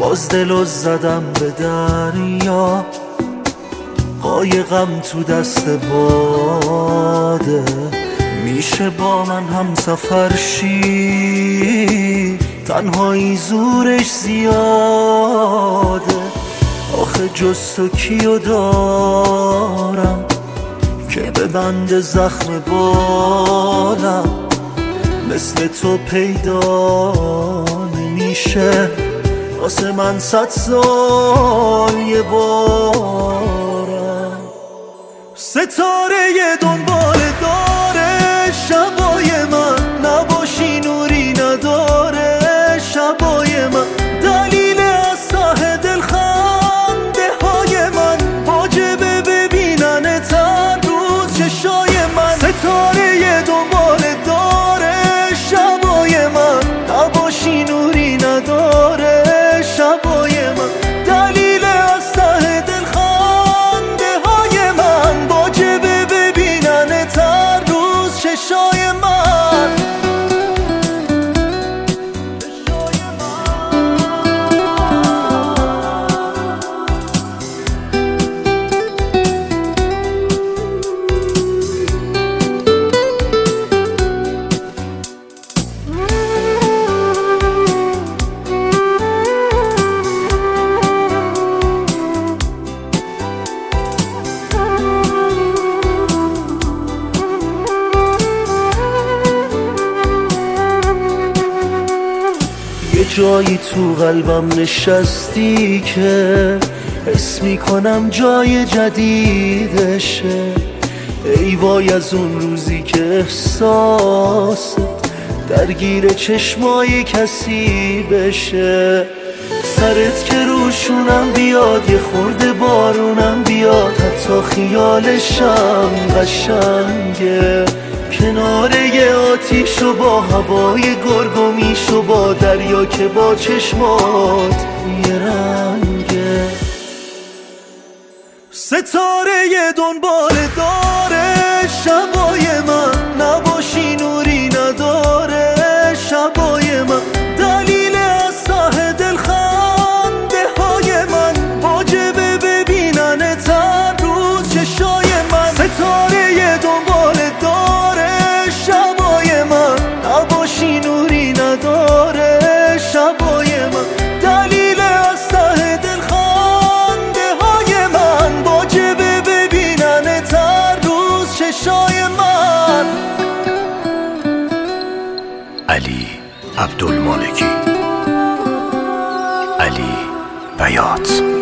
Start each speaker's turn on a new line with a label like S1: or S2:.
S1: باز دلو زدم به دریا، قایقم تو دست باده. میشه با من هم سفر شی، تنهایی زورش زیاده. آخه جز تو کیو دارم که به بند زخم بالم، مثل تو پیدا نمیشه واسه من 100 سال یه بارم. ستاره دنبال داره شبای من، نباشی نوری نداره شبای من. دلیل از ته دل خنده های من، واجبه ببیننت هر روز چشای من. ستاره دنبال داره شبای من، نباشی نوری نداره شبای من. دلیل از ته دل خنده های من، واجبه ببیننت هر روز چشای من. یه جایی تو قلبم نشستی که حس میکنم جای جدیدشه. ای وای از اون روزی که احساست درگیر چشمای کسی بشه. سرت که روشونم بیاد، یه خورده بارونم بیاد، حتی خیالشم قشنگه. کناره یه آتیش و با هوای گرگومیش و با دریا که با چشمات یه رنگه. ستاره دنبال داره شبای من، نباشی نوری نداره شبای من. دلیل از ته دل خنده های من، واجبه ببیننت هر روز چشای من. ستاره دنبال داره شبای من، نباشی نوری نداره شبای من. دلیل از ته دل خنده های من، واجبه ببیننت هر روز چشای من.
S2: علی عبدالمالکی، علی بیات.